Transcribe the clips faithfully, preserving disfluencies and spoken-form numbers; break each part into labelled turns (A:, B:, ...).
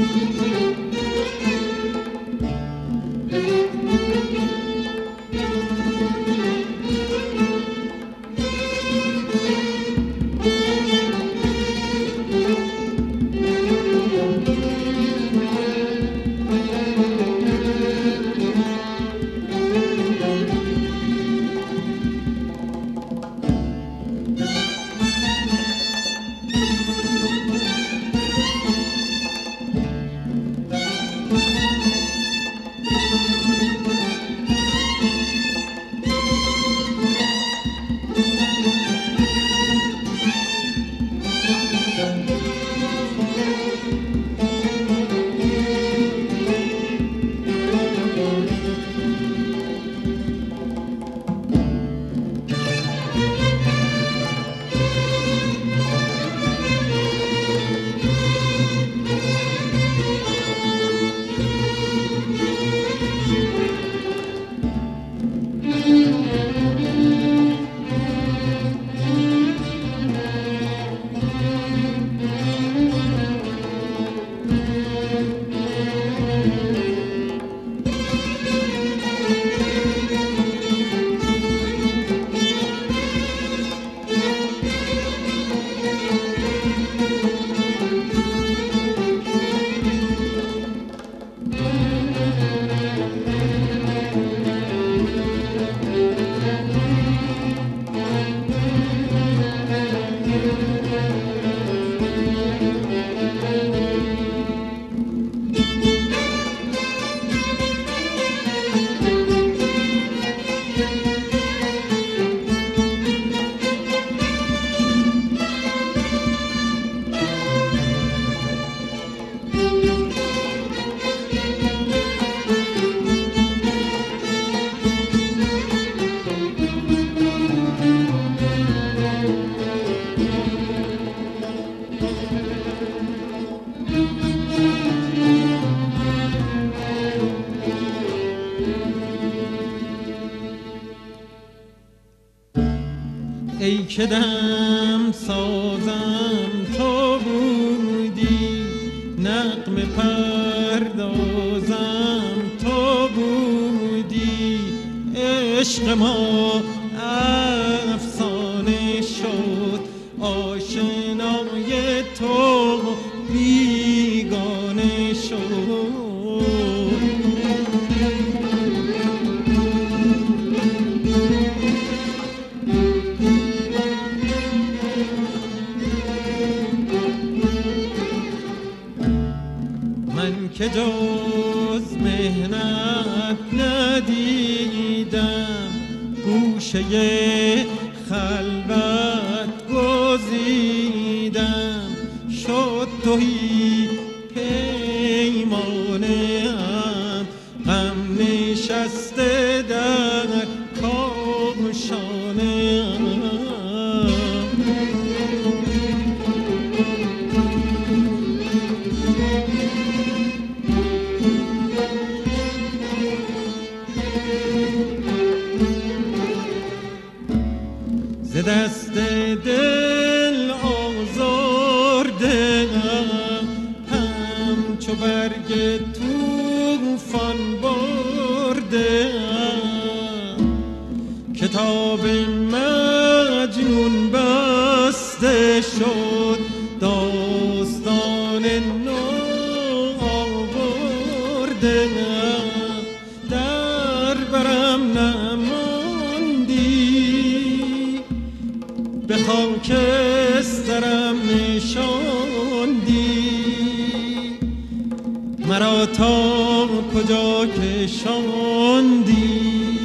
A: ای که دم سازم تو بودی، نغمه پردازم تو بودی، عشق ما افسانه شد، آشنای تو بیگانه شد. که جز مهنت ندیدم، گوشه خلوت گزیدم، شد تهی پیمانه‌ام، غم نشسته در کاشانه‌ام. دست دل آزرده‌ام، همچو برگ طوفان برده‌ام، کتاب مجنون بسته شد، داستان نو آورده‌ام، در برم به خاکسترم نشاندی، مرا تا کجا کشاندی.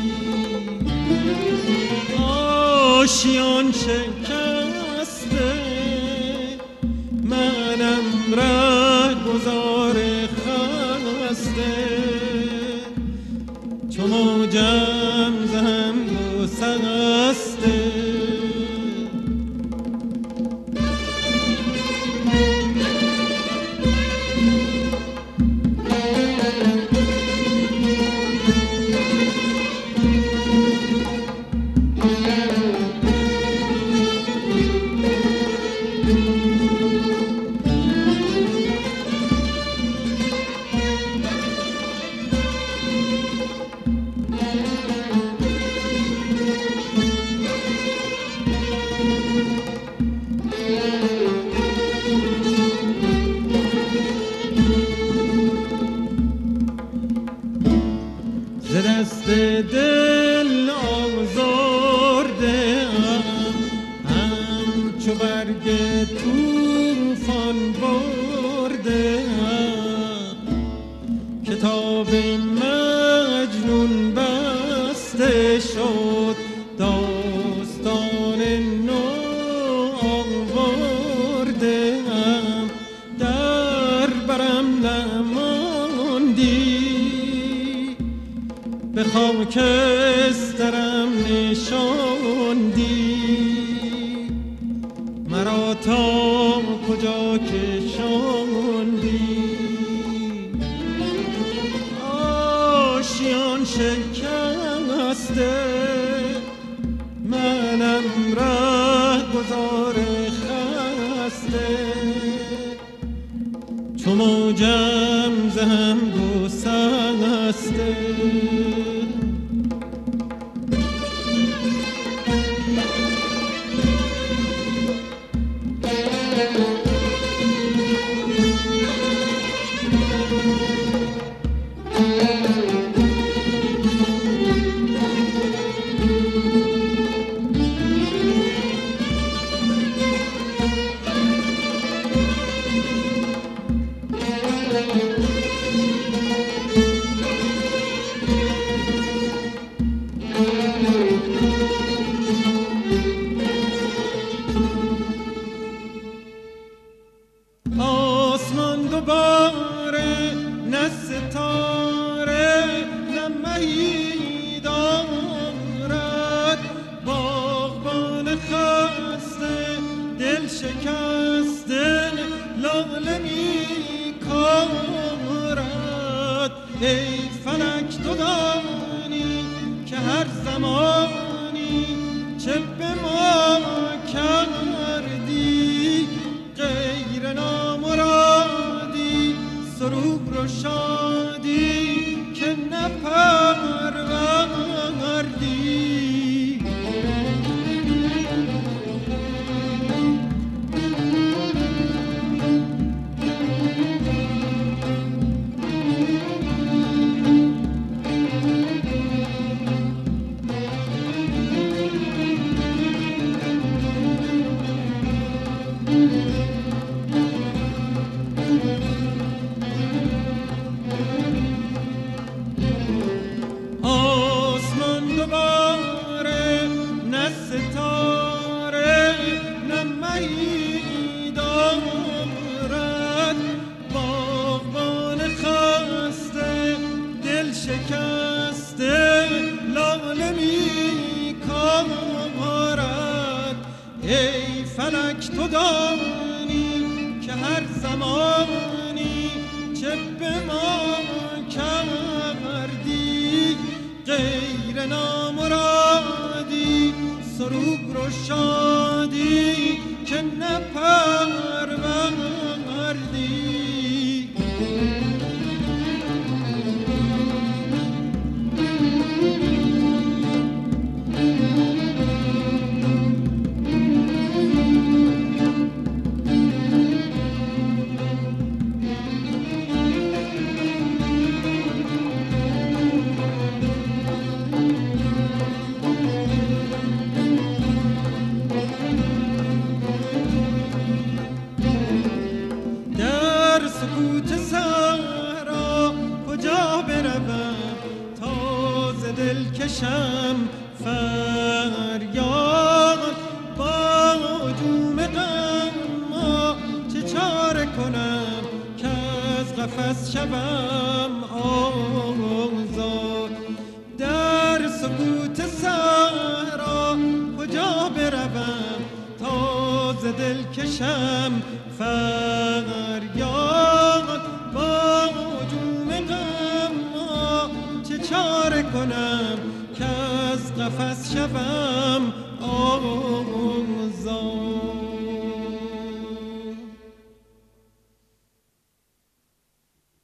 A: آشیان شکسته منم رهگذار خسته، چو موجم زهم و سرسته. خاکسترم نشاندی، مرا تا کجا کشاندی. آشیان شکسته منم ره گذار خسته، چو موجم ز هم گسسته. آسمان دوباره نه ستاره نه مهی دارد، باغبان خسته دل شکسته لاله می کارد. ای فلک تو دانی که هر زمانی چه به ما کردی، غیر نامرادی سرور و شادی که نپروردی. آسمان دوباره نه ستاره نه مهی دارد، باغبان خسته دل شکسته لاله می کارد. ای فلک تو دانی که هر زمانی چه به ما کردی، غیر نامرادی سرور و شادی که نپروردی. سکوت صحرا کجا بروم تا ز دل کشم فریاد، با هجوم غم چه چاره کنم که از قفس شوم آزاد. در سکوت صحرا کجا بروم تا ز دل کشم فریاد، با هجوم غم چه چاره کنم که از قفس شوم آزاد.